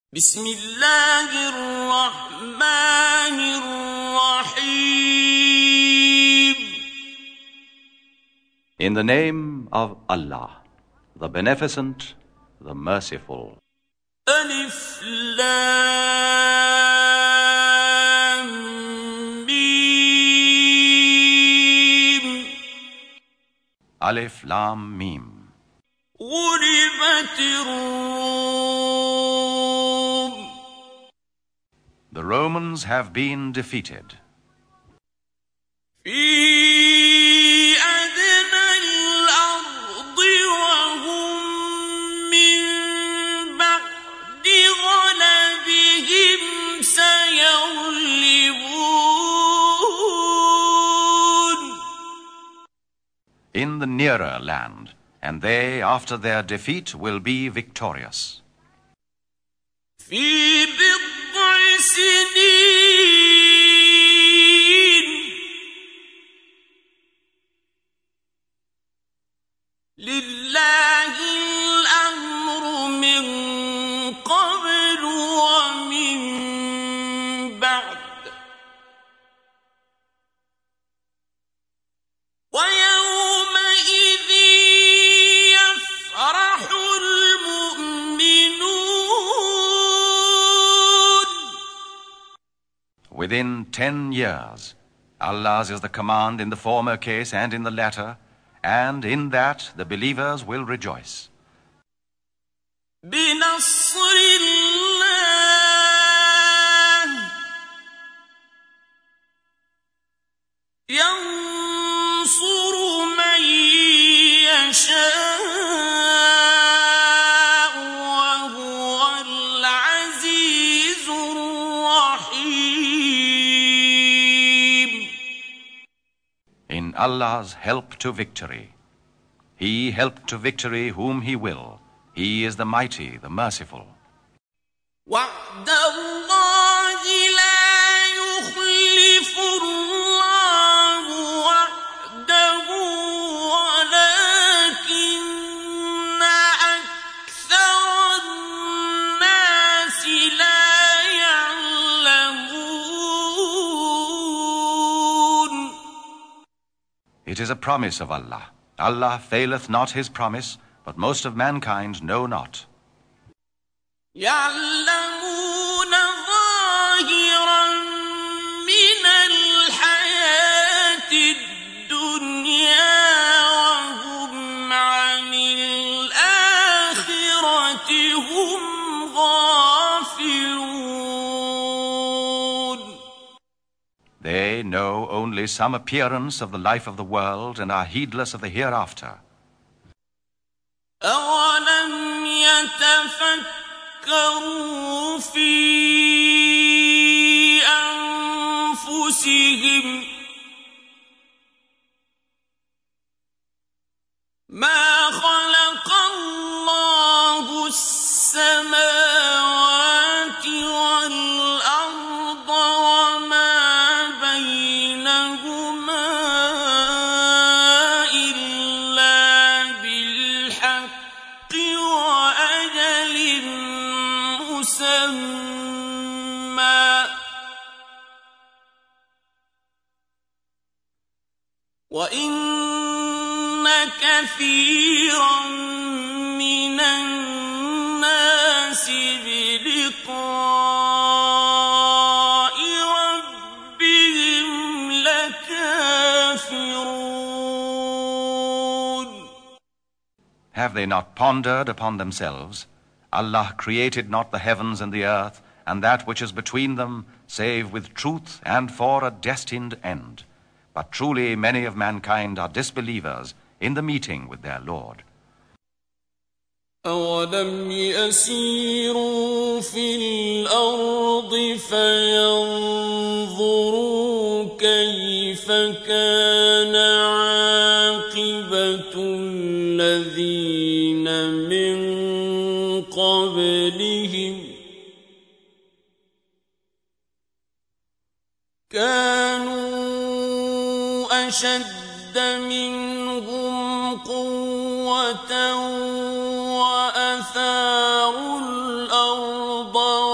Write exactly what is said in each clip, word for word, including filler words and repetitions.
بسم الله الرحمن الرحيم. In the name of Allah, the Beneficent, the Merciful. ألف لام ميم. Alif Lam Mim. غلبت الروم. The Romans have been defeated. في أدنى الأرض وهم من بعد غلبهم سيغلبون. In the nearer land, and they, after their defeat, will be victorious. في بضع سنين لله الأمر من قبل ومن بعد ويومئذ يفرح المؤمنون. Within ten years, Allah's is the command in the former case and in the latter, and in that the believers will rejoice. بنصر الله ينصر من يشاء وهو العزيز الرحيم. In Allah's help to victory. He helped to victory whom He will. He is the mighty, the merciful. وعد الله لا يخلف الله وعده ولكن أكثر الناس لا يعلمون. It is a promise of Allah. Allah faileth not His promise, but most of mankind know not. يعلمون ظاهرا من الحياة الدنيا وهم عن الآخرة هم غافلون. They know only some appearance of the life of the world and are heedless of the hereafter. أولم يتفكروا في أنفسهم ما خلق الله السماوات والأرض وما بينهما إلا بالحق وأجل مسمى وإن كثيرا من الناس بلقاء ربهم لكافرون. Have they not pondered upon themselves? Allah created not the heavens and the earth, and that which is between them, save with truth and for a destined end. But truly many of mankind are disbelievers in the meeting with their Lord. أولم يسيروا في الأرض فينظروا كيف كان عاقبة الذين من قبلهم كانوا أشد منهم قوة وأثاروا الأرض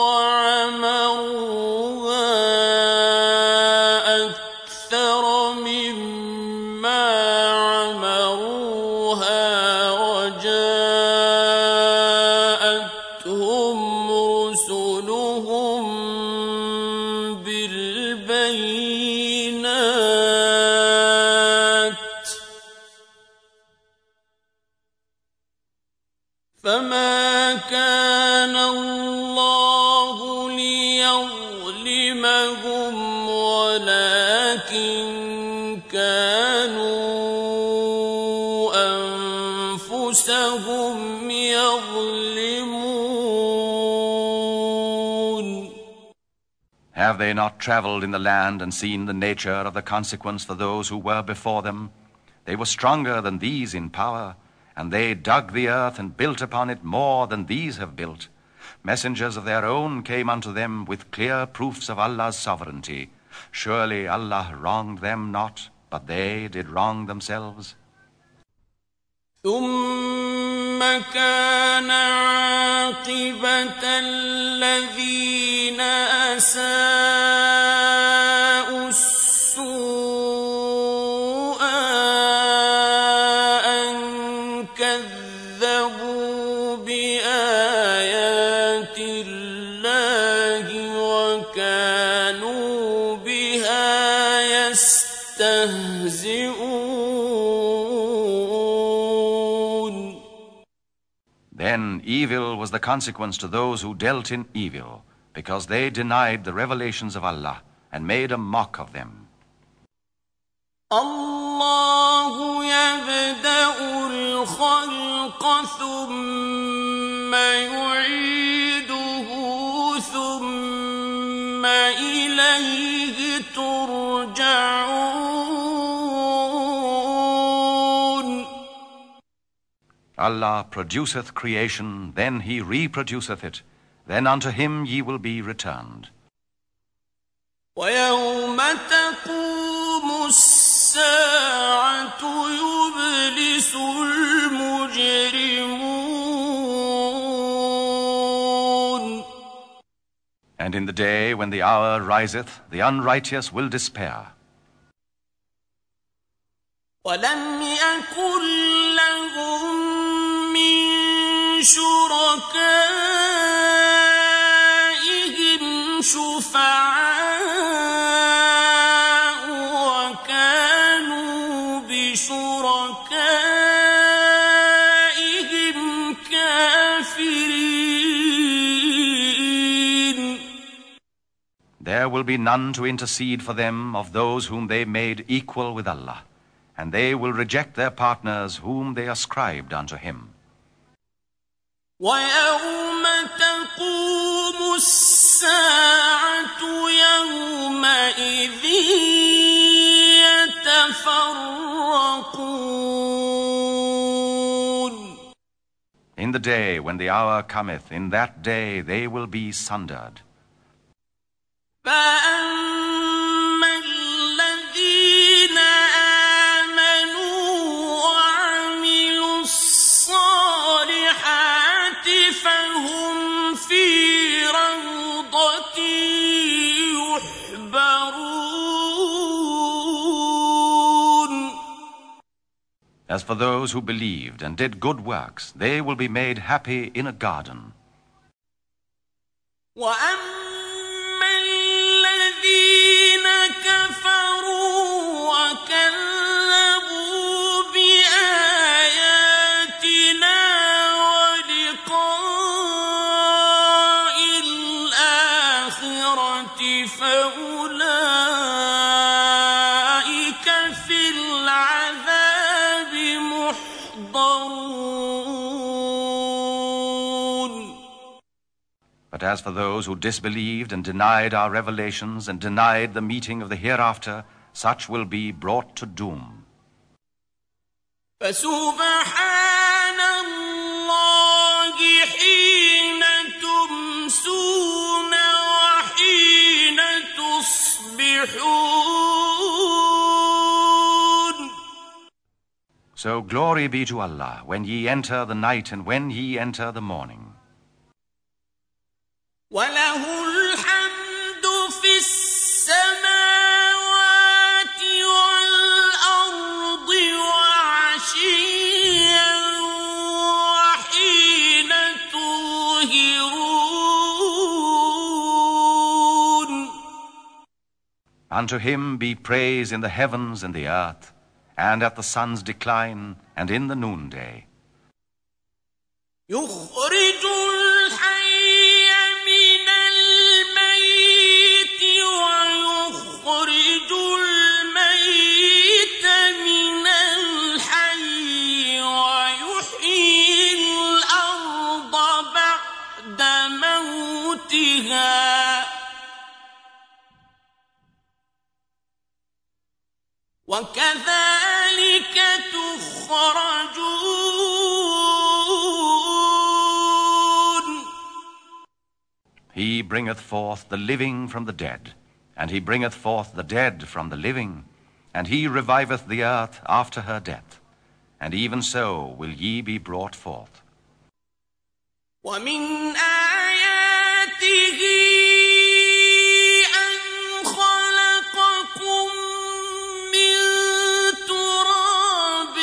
رسلهم بالبينات فما كان الله ليظلمهم ولكن كانوا أنفسهم يظلمون. Have they not traveled in the land and seen the nature of the consequence for those who were before them? They were stronger than these in power, and they dug the earth and built upon it more than these have built. Messengers of their own came unto them with clear proofs of Allah's sovereignty. Surely Allah wronged them not, but they did wrong themselves. ثم كان عاقبة الذين أساءوا السوء أن كذبوا بآيات الله وكانوا بها يستهزئون. Then evil was the consequence to those who dealt in evil, because they denied the revelations of Allah and made a mock of them. الله يبدأ الخلق ثم يعيده ثم إليه ترجعون. Allah produceth creation, then He reproduceth it, then unto Him ye will be returned. ويوم تقوم الساعة يبلس المجرمون. And in the day when the hour riseth, the unrighteous will despair. ولم يكن لهم من شركائهم شفعاء وكانوا بشركائهم كافرين. There will be none to intercede for them of those whom they made equal with Allah, and they will reject their partners whom they ascribed unto Him. ويوم تقوم الساعة يومئذ يتفرقون. In the day when the hour cometh, in that day they will be sundered. فأما الذين آمنوا وعملوا الصالحات فهم في روضة يحبرون. As for those who believed and did good works, they will be made happy in a garden. وأما الذين كفروا وكذبوا بآياتنا ولقاء الآخرة فأولئك في العذاب محضرون. But as for those who disbelieved and denied our revelations and denied the meeting of the hereafter, such will be brought to doom. فسبحان الله حين تمسون وحين تصبحون. So glory be to Allah when ye enter the night and when ye enter the morning. وله الحمد في السماوات والأرض وعشيا وحين تظهرون. Unto him be praise in the heavens and the earth, and at the sun's decline, and in the noonday. يخرج الحي من الميت ويخرج الميت من الحي ويحيي الأرض بعد موتها وكذلك تخرجون. He bringeth forth the living from the dead, and he bringeth forth the dead from the living, and he reviveth the earth after her death, and even so will ye be brought forth. ومن آياته أن خلقكم من تراب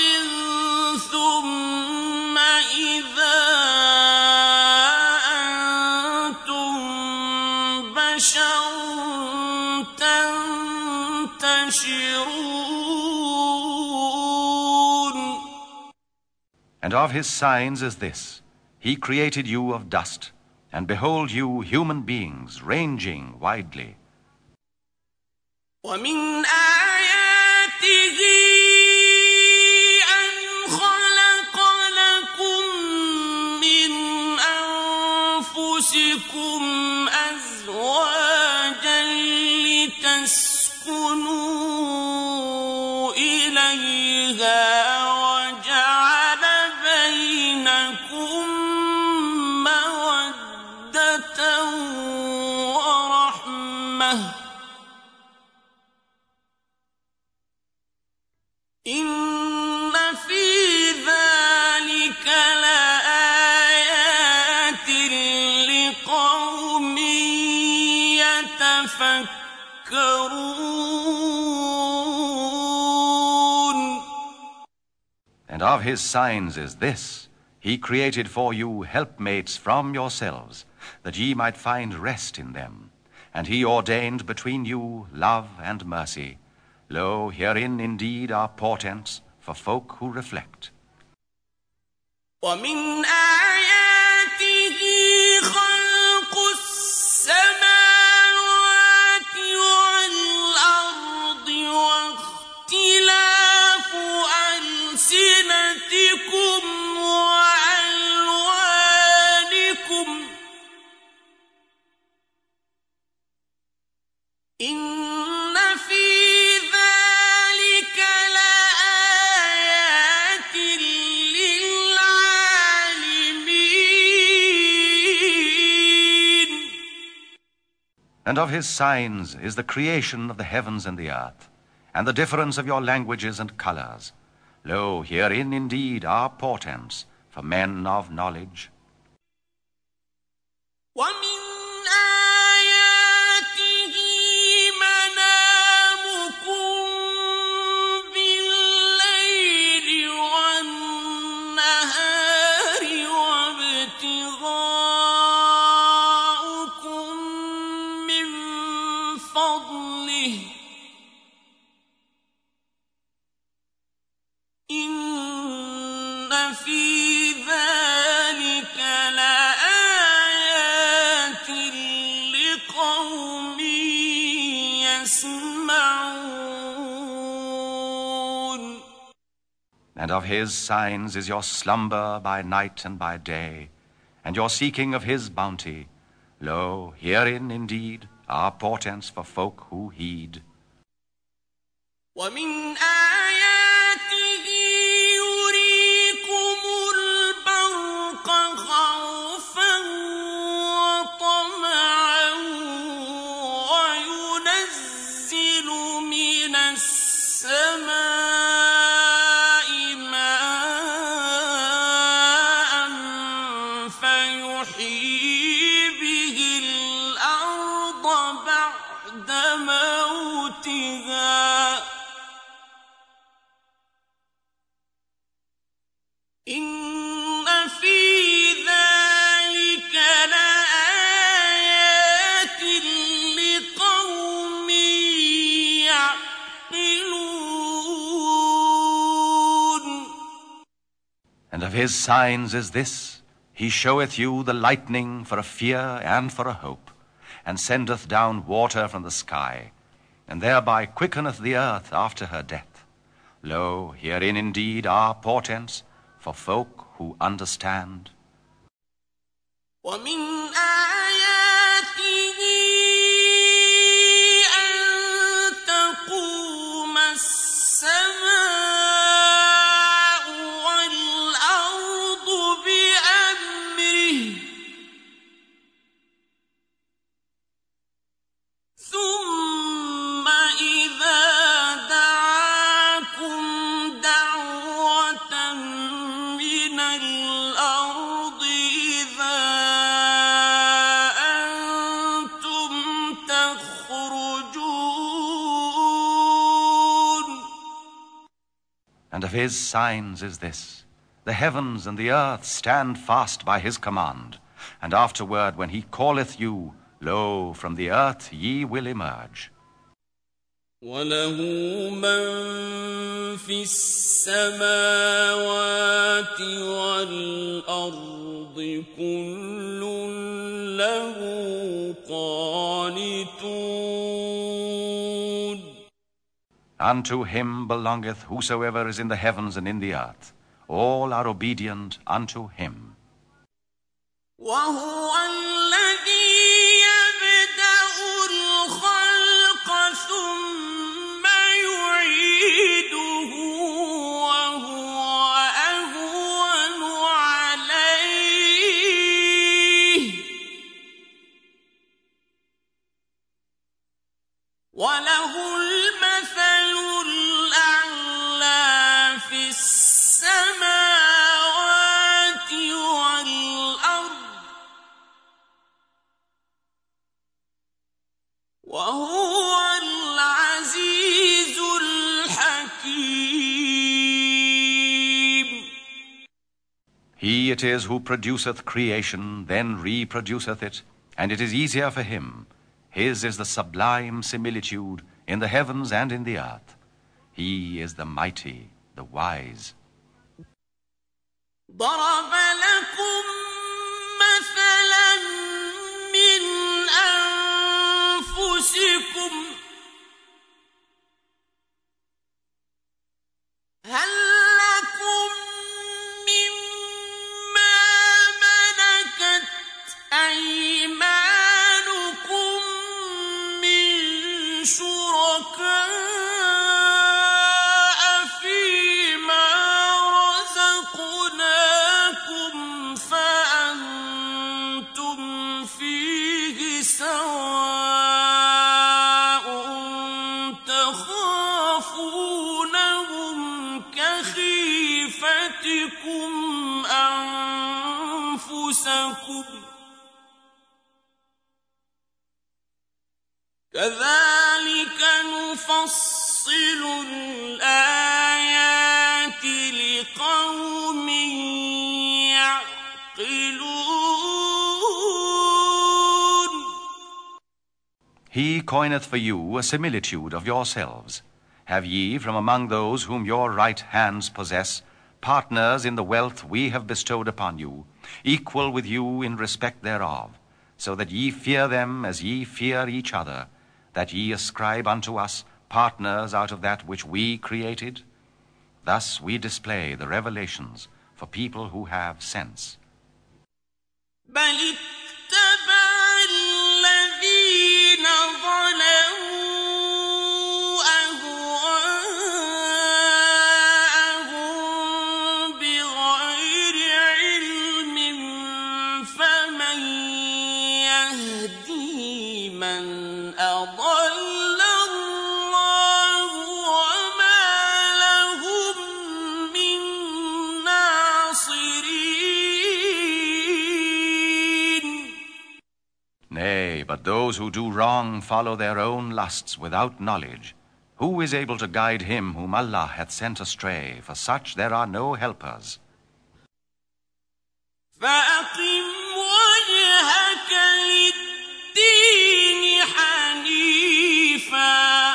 ثم إذا أنتم بشر تنتشرون. And of his signs is this: He created you of dust, and behold you human beings ranging widely. ومن آياته أن خلق لكم من أنفسكم أزواجا لتسكنوا إليها وجعل بينكم مودة ورحمة إن في ذلك لآيات لقوم يتفكرون. And of his signs is this: He created for you helpmates from yourselves, that ye might find rest in them. And he ordained between you love and mercy. Lo, herein indeed are portents for folk who reflect. ومن آياته خلق السماوات والأرض واختلاف ألسنتكم وألوانكم إن في ذلك لآيات للعالمين. And of his signs is the creation of the heavens and the earth, and the difference of your languages and colors. Lo, herein indeed are portents for men of knowledge. ومن آياته منامكم بالليل والنهار وابتغاؤكم من فضله إن في ذلك لآيات لقوم يسمعون. And of his signs is your slumber by night and by day, and your seeking of his bounty. Lo, herein indeed are portents for folk who heed. ومن آياته يريكم البرق خوفا وطمعا وينزل من السماء ماء فيحيي به الأرض بعد موتها إن في ذلك لآيات لقوم of his signs is this: he showeth you the lightning for a fear and for a hope, and sendeth down water from the sky, and thereby quickeneth the earth after her death. Lo, herein indeed are portents for folk who understand. ومن آياته أن تقوم السماء والأرض بأمره ثم إذا دعاكم دعوة من الأرض إذا أنتم تخرجون. And of his signs is this: the heavens and the earth stand fast by his command, and afterward when he calleth you, lo, from the earth ye will emerge. وله من في السماوات والأرض كل له قانتون. Unto him belongeth whosoever is in the heavens and in the earth. All are obedient unto him. وهو الذي يبدأ الخلق ثم يعيده وهو أهون عليه وله المثل الأعلى في السماوات والأرض وهو العزيز الحكيم. He it is who produceth creation, then reproduceth it, and it is easier for him. His is the sublime similitude in the heavens and in the earth. He is the mighty, the wise. ضرب لكم مثلا من أنفسكم هل لكم مما ملكت أيمانكم من شركاء فيما رزقناكم فأنتم فيه سواء تخافونهم كخيفتكم أنفسكم كذلك نفصل الآيات لقوم يعقلون. He coineth for you a similitude of yourselves. Have ye from among those whom your right hands possess partners in the wealth we have bestowed upon you, equal with you in respect thereof, so that ye fear them as ye fear each other, that ye ascribe unto us partners out of that which we created? Thus we display the revelations for people who have sense. بل اتبع الذين ظلموا أهواءهم بغير علم فمن يهدي من أضل الله وما لهم من ناصرين. Nay, but those who do wrong follow their own lusts without knowledge. Who is able to guide him whom Allah hath sent astray? For such there are no helpers. فأقم وجهك للدين حنيفا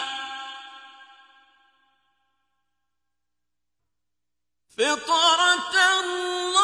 فطرة الله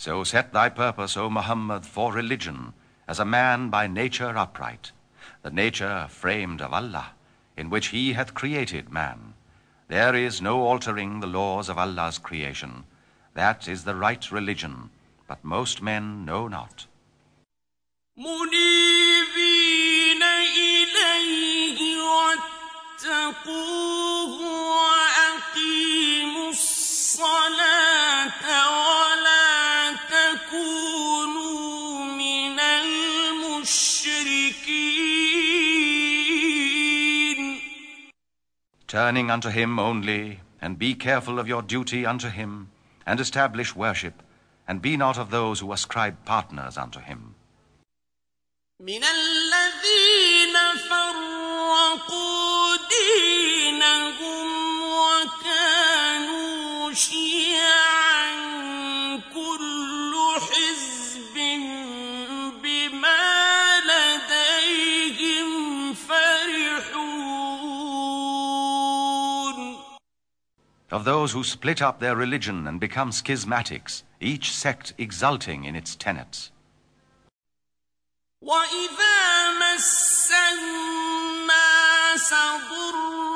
So set thy purpose, O Muhammad, for religion, as a man by nature upright, the nature framed of Allah, in which He hath created man. There is no altering the laws of Allah's creation. That is the right religion, but most men know not. منيبين إليه واتقوه وأقيموا الصلاة ولا تكونوا من المشركين. Turning unto Him only, and be careful of your duty unto Him, and establish worship, and be not of those who ascribe partners unto Him. من الذين فرقوا دينهم وكانوا شيعا كل حزب بما لديهم فرحون. Of those who split up their religion and become schismatics, each sect exulting in its tenets. وَإِذَا مَسَّ النَّاسَ ضُرٌّ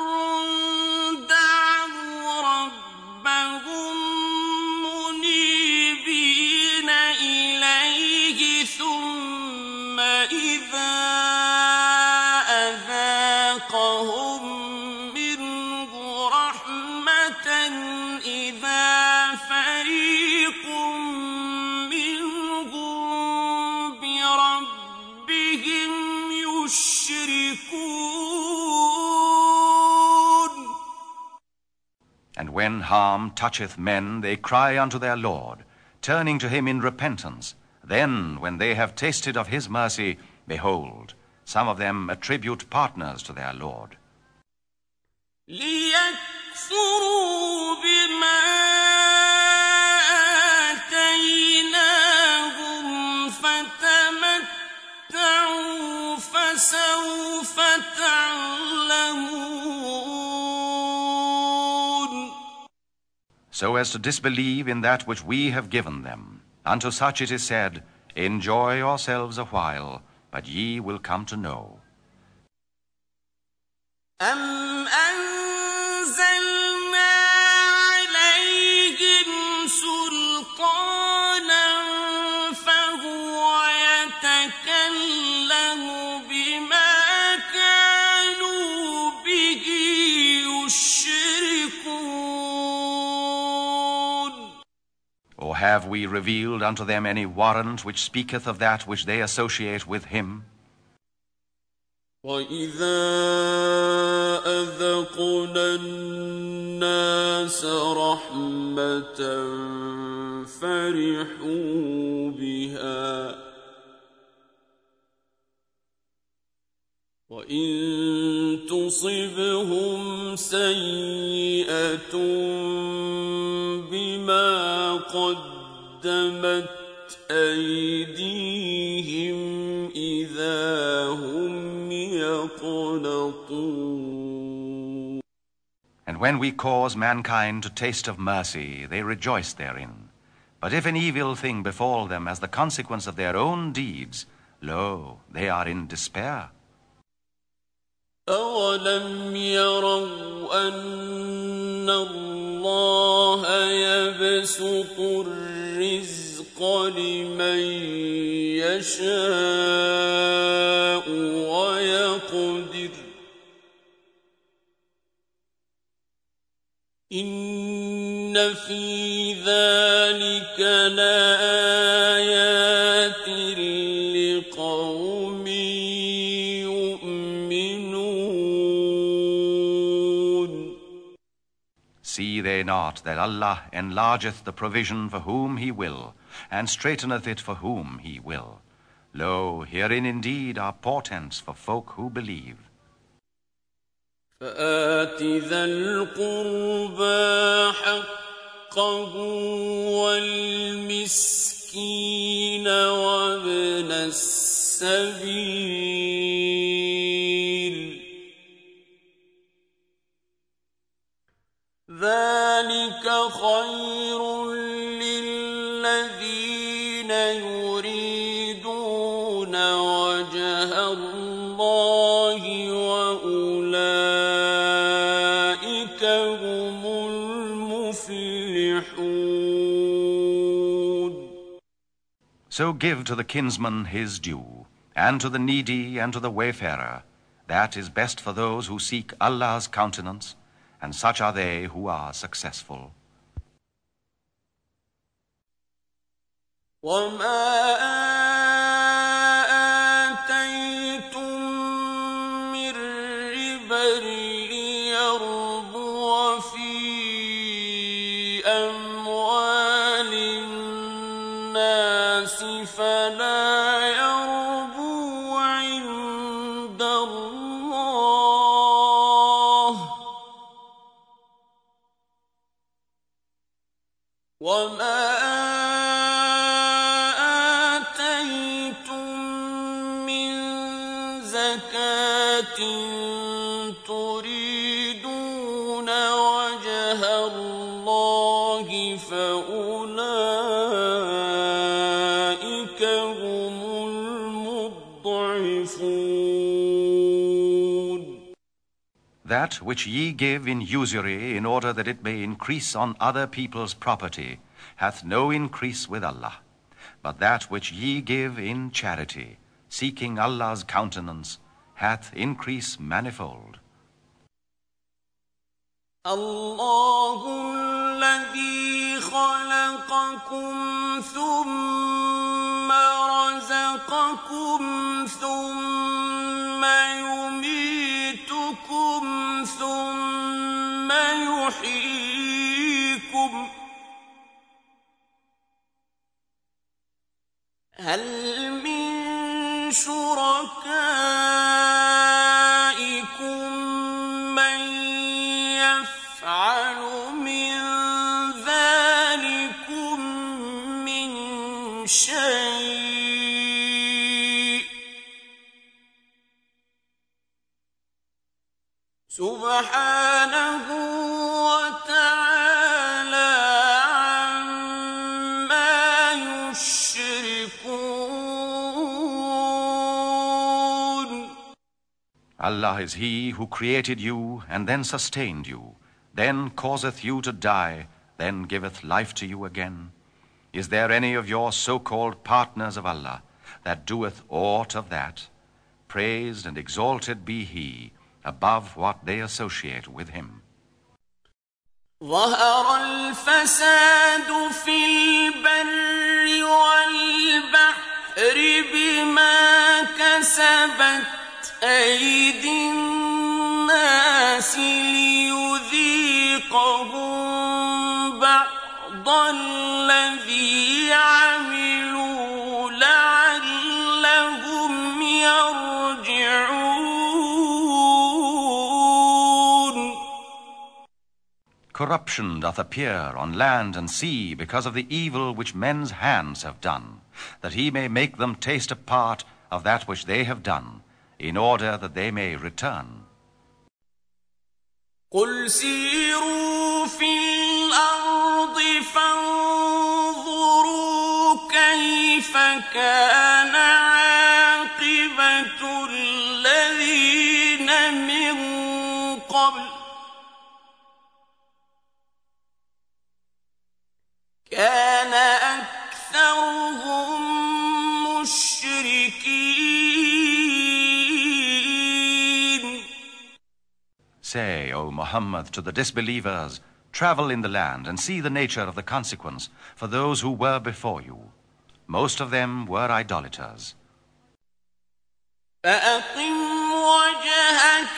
دَعَوْا رَبَّهُم مُّنِيبِينَ إِلَيْهِ ثُمَّ إِذَا أَذَاقَهُم مِّنْهُ رَحْمَةً إِذَا فَرِيقٌ And when harm toucheth men, they cry unto their Lord, turning to Him in repentance. Then, when they have tasted of His mercy, behold, some of them attribute partners to their Lord. لِيَكْفُرُوا بِمَا آتَيْنَاهُمْ فَتَمَتَّعُوا فَسَوْفَ تَعْلَمُونَ. So as to disbelieve in that which we have given them. Unto such it is said, enjoy yourselves a while, but ye will come to know. أَمْ أَنزَلْنَا عَلَيْهِمْ سُلْطَانًا فَهُوَ يَتَكَلَّمُ بِمَا كَانُوا بِهِ يُشْرِكُونَ. Or have we revealed unto them any warrant which speaketh of that which they associate with Him? وَإِذَا أَذَقْنَا النَّاسَ رَحْمَةً فَرِحُوا بِهَا وَإِن تُصِبْهُمْ سَيِّئَةٌ بِمَا قَدَّمَتْ أَيْدِيهِمْ إِذَا هُمْ يَقْنَطُونَ. And when we cause mankind to taste of mercy, they rejoice therein. But if an evil thing befall them as the consequence of their own deeds, lo, they are in despair. أَوَلَمْ يَرَوْا أَنَّ اللَّهَ يَبْسُطُ الرِّزْقَ لِمَن يَشَاءُ وَيَقْدِرُ إِنَّ فِي ذَلِكَ لَآيَاتٍ لِقَوْمٍ See they not that Allah enlargeth the provision for whom He will, and straiteneth it for whom He will? Lo, herein indeed are portents for folk who believe. فَآتِ ذَا الْقُرْبَى حَقَّهُ وَالْمِسْكِينَ وَابْنَ السَّبِيلِ ذَلِكَ خَيْرٌ لِّلَّذِينَ So give to the kinsman his due, and to the needy and to the wayfarer. That is best for those who seek Allah's countenance, and such are they who are successful. That which ye give in usury in order that it may increase on other people's property hath no increase with Allah. But that which ye give in charity, seeking Allah's countenance, hath increase manifold. Allahu alladhi khalaqakum thumma razaqakum thumma yumitukum thumma yuhyikum. Hal min shurakaikum man yaf'alu min dhalikum min shay'. Subhanahu wa ta'ala amma yushrikun. Allah is He who created you and then sustained you, then causeth you to die, then giveth life to you again. Is there any of your so-called partners of Allah that doeth aught of that? Praised and exalted be He above what they associate with Him. ظهر الفساد في البر والبحر بما كسبت أيدي الناس ليذيقهم بعض الذي عملوا لعلهم يرجعون. Corruption doth appear on land and sea because of the evil which men's hands have done, that He may make them taste a part of that which they have done, in order that they may return. قل سيروا في الأرض فانظروا كيف كان عاقبة الذين من قبل كان أكثرهم مشركين. Say, O Muhammad, to the disbelievers, travel in the land and see the nature of the consequence for those who were before you. Most of them were idolaters. فأقم وجهك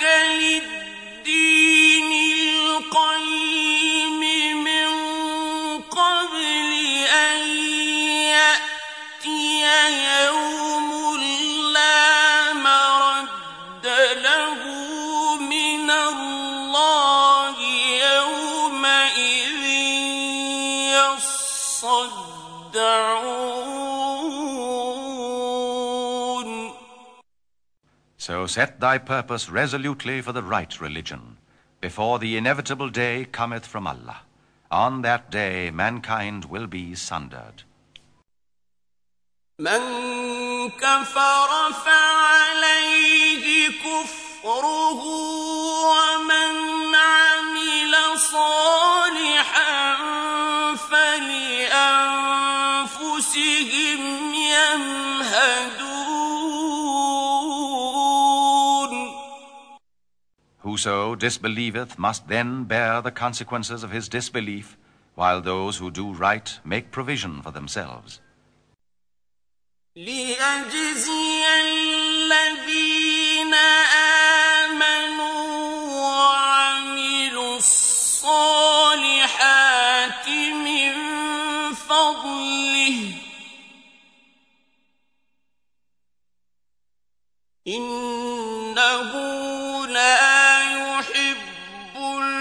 للدين القيم من قبل أن يأتي يوم لا مرد له من الله يومئذ يصدعون. So set thy purpose resolutely for the right religion, before the inevitable day cometh from Allah. On that day mankind will be sundered. من كفر فعليه كفره ومن عمل صالحا فلأنفسهم يمهدون. Whoso disbelieveth must then bear the consequences of his disbelief, while those who do right make provision for themselves. ليجزي الذين آمنوا وعملوا الصالحات من فضله إنه لا يحب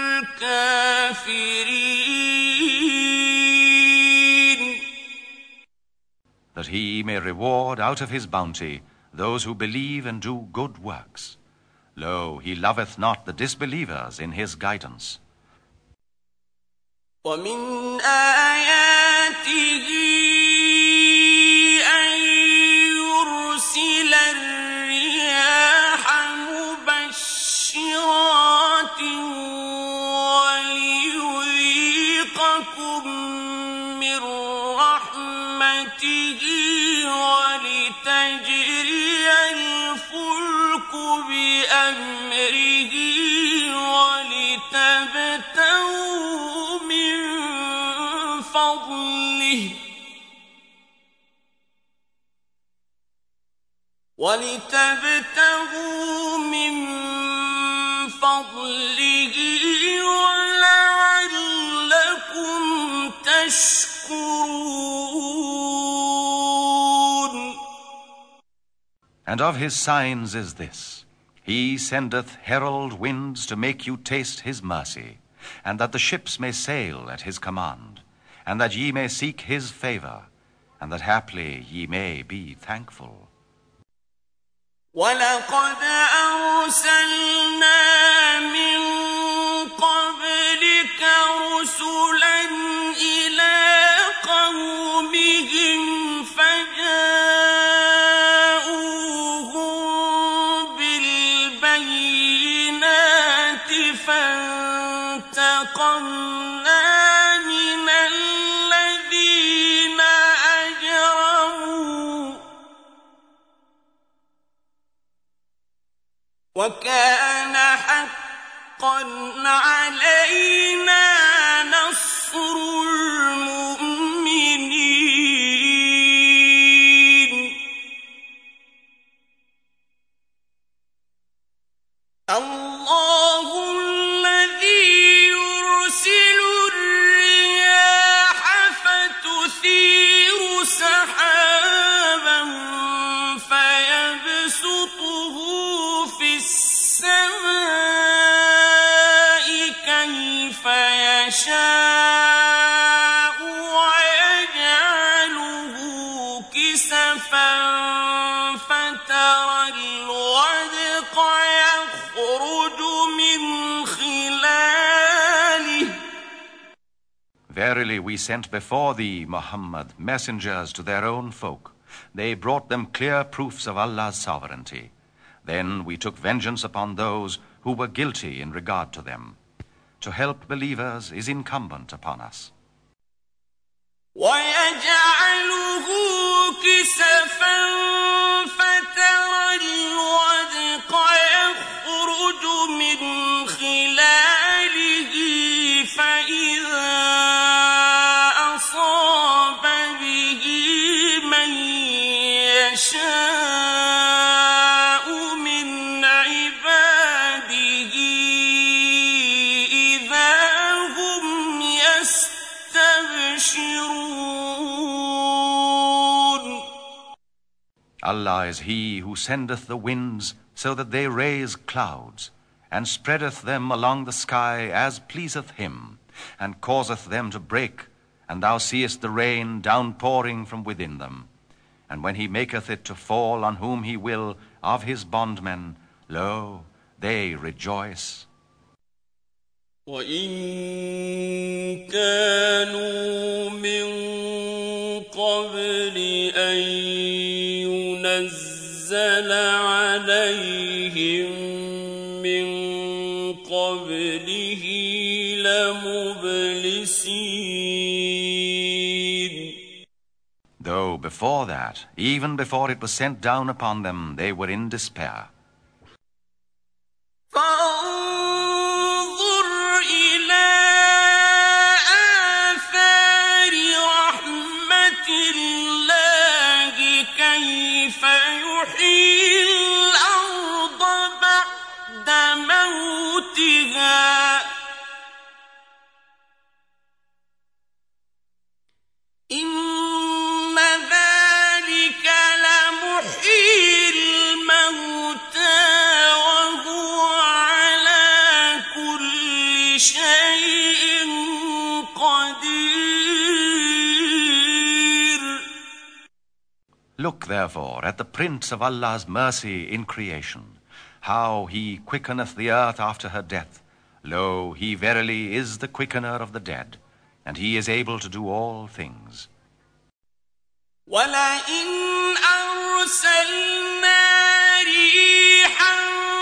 الكافرين. That he may reward out of his bounty those who believe and do good works. Lo, he loveth not the disbelievers in his guidance. ومن آياته أن يرسل الرياح مبشرات وليذيقكم من رحمته ولتجري الفلك بأمره ولتبتغوا من فضله ولتبتغوا من فضله ولعلكم تشكرون. And of his signs is this: he sendeth herald winds to make you taste his mercy, and that the ships may sail at his command, and that ye may seek his favor, and that haply ye may be thankful. وَلَقَدْ أَرْسَلْنَا مِن قَبْلِكَ رُسُلًا إِلَىٰ قَوْمِهِمْ فَجَاءُوهُم بِالْبَيِّنَاتِ فَانتَقَمْنَا مِنَ الَّذِينَ أَجْرَمُوا وَكَانَ حَقًّا عَلَيْنَا نَصْرُ الْمُؤْمِنِينَ. الله الذي يرسل الرياح فتثير سحابا فيبسطه في السماء كيف يشاء ويجعله كسفا فترى الودق يخرج من خلاله. Verily, we sent before thee, Muhammad, messengers to their own folk. They brought them clear proofs of Allah's sovereignty. Then we took vengeance upon those who were guilty in regard to them. To help believers is incumbent upon us. وَيَجْعَلُهُ كِسَفًا فَتَرَى الْوَدْقَ يَخْرُجُ مِنْ خِلَالِهِ فَإِذَا أَصَابَ بِهِ مَن يَشَاءُ مِنْ عِبَادِهِ إِذَا هُمْ يَسْتَبْشِرُونَ. Allah is he who sendeth the winds so that they raise clouds, and spreadeth them along the sky as pleaseth him, and causeth them to break, and thou seest the rain downpouring from within them. And when he maketh it to fall on whom he will of his bondmen, lo, they rejoice. وَإِن كَانُوا مِن قَبْلِ أَن يُنَزَّلَ عَلَيْهِم مِّن قَبْلِهِ لَمُبْلِسِينَ. Though before that, even before it was sent down upon them, they were in despair. Look, therefore, at the print of Allah's mercy in creation, how He quickeneth the earth after her death. Lo, He verily is the quickener of the dead, and He is able to do all things. وَلَئِنْ أَرْسَلْنَا رِيحًا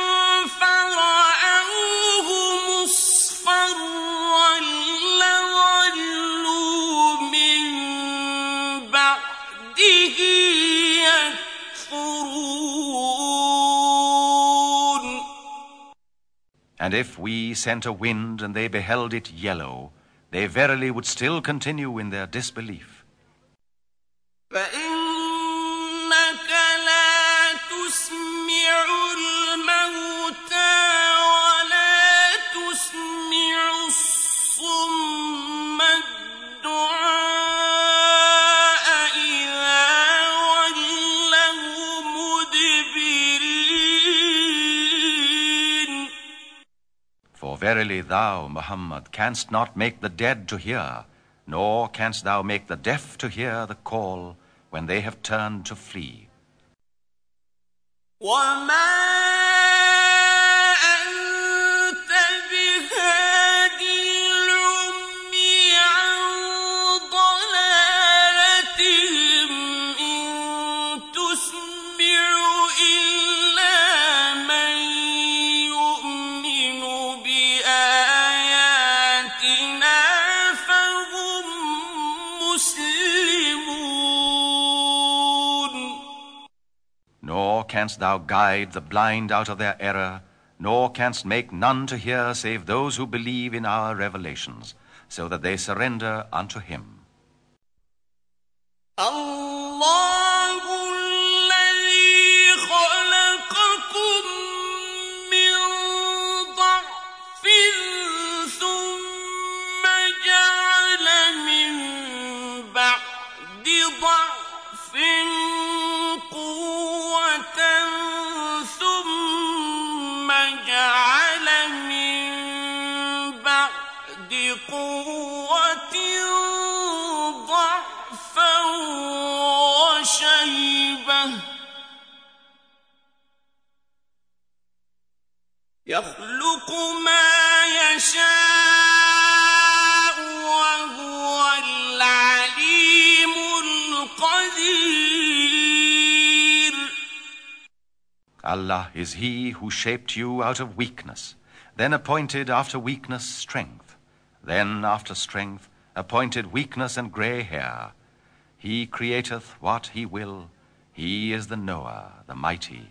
فَرَأَوْهُ مُصْفَرًّا لَظَلُّوا مِنْ بَعْدِهِ يَكْفُرُونَ. And if we sent a wind and they beheld it yellow, they verily would still continue in their disbelief. فَإِنَّكَ لَا تُسْمِعُ الْمَوْتَى وَلَا تُسْمِعُ الصُّمَّ الدُّعَاءَ إِذَا وَلَّوْا مُدْبِرِينَ. For verily thou, Muhammad, canst not make the dead to hear, nor canst thou make the deaf to hear the call when they have turned to flee. وَمَا أَنْتَ بِهَادِ الْعُمْيِ عَنْ ضَلَالَتِهِمْ إِن تُسْمِعُ إِلَّا مَنْ يُؤْمِنُ بِآيَاتِنَا فَهُمْ مُسْلِمُونَ. Nor canst thou guide the blind out of their error, nor canst make none to hear save those who believe in our revelations, so that they surrender unto Him. Allahu alladhi khalaqakum min dha'fin thumma ja'ala min ba'di dha'fin يخلق ما يشاء وهو العليم القدير. Allah is He who shaped you out of weakness, then appointed after weakness strength, then after strength appointed weakness and grey hair. He createth what He will. He is the knower, the mighty.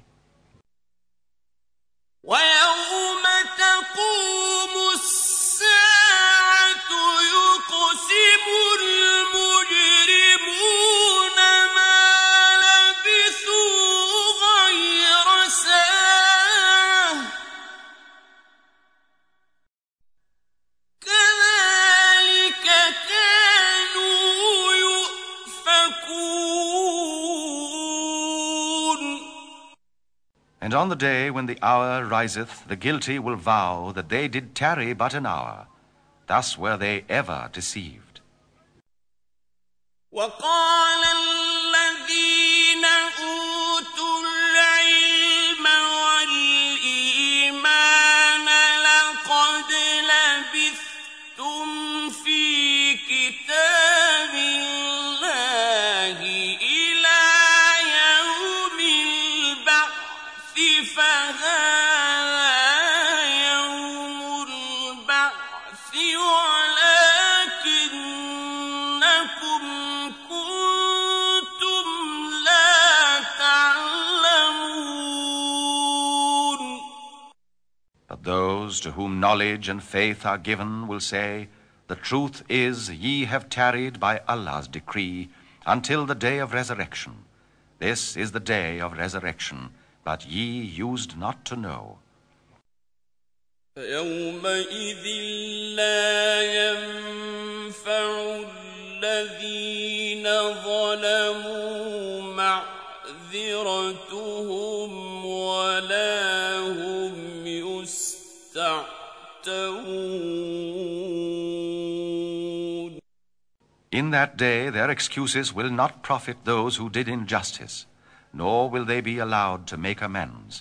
وَيَوْمَ تَقُومُ السَّاعَةُ يُقْسِمُ الْمُجْرِمُونَ مَا لَبِثُوا غَيْرَ سَاعَةٍ كَذَلِكَ كَانُوا يُؤْفَكُونَ. And on the day when the hour riseth, the guilty will vow that they did tarry but an hour. Thus were they ever deceived. وَقَالَ الَّذِينَ أُوتُوا الْعِلْمَ وَالْإِيمَانَ لَقَدْ لَبِثْتُمْ فِي كِتَابِ اللَّهِ إِلَى يَوْمِ الْبَعْثِ فَهَذَا يَوْمُ الْبَعْثِ وَلَكِنَّكُمْ كُنتُمْ whom knowledge and faith are given will say, the truth is, ye have tarried by Allah's decree until the day of resurrection. This is the day of resurrection, but ye used not to know. فَيَوْمَئِذٍ لَا يَنفَعُ الَّذِينَ ظَلَمُوا مَعْذِرَتُهُمْ وَلَا هُمْ يُسْتَعْتَبُونَ. In that day their excuses will not profit those who did injustice, nor will they be allowed to make amends.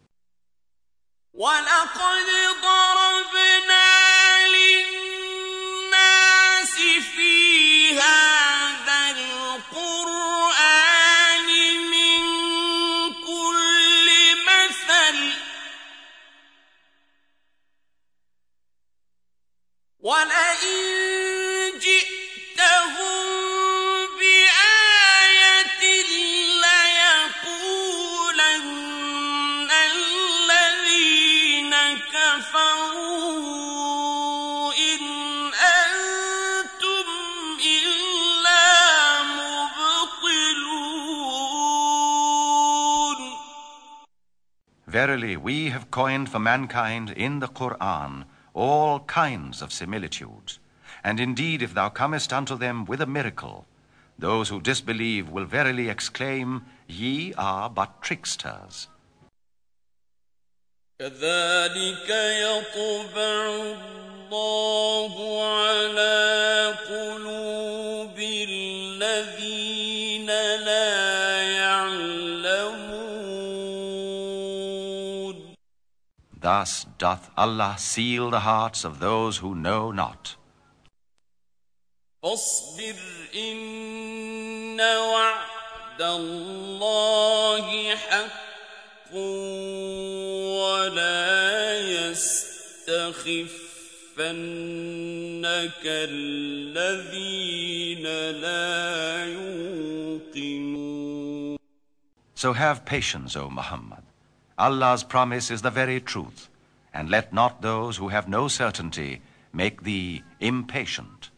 وَلَقَدْ ضَرَبْنَا لِلنَّاسِ فِي هَذَا الْقُرْآنِ مِنْ كُلِّ مَثَلٍ وَلَئِنْ جِئْتَهُمْ بِآيَةٍ لَيَقُولَنَّ الَّذِينَ كَفَرُوا إِنْ أَنْتُمْ إِلَّا مُبْطِلُونَ. Verily, we have coined for mankind in the Qur'an all kinds of similitudes. And indeed, if thou comest unto them with a miracle, those who disbelieve will verily exclaim, Ye are but tricksters. كَذَلِكَ يَطْبَعُ اللَّهُ عَلَى قُلُوبِ الَّذِينَ لَا يَعْلَمُونَ. Thus doth Allah seal the hearts of those who know not. فاصبر إن وعد الله حق ولا يستخفنك الذين لا يوقنون. So have patience, O Muhammad. Allah's promise is the very truth, and let not those who have no certainty make thee impatient.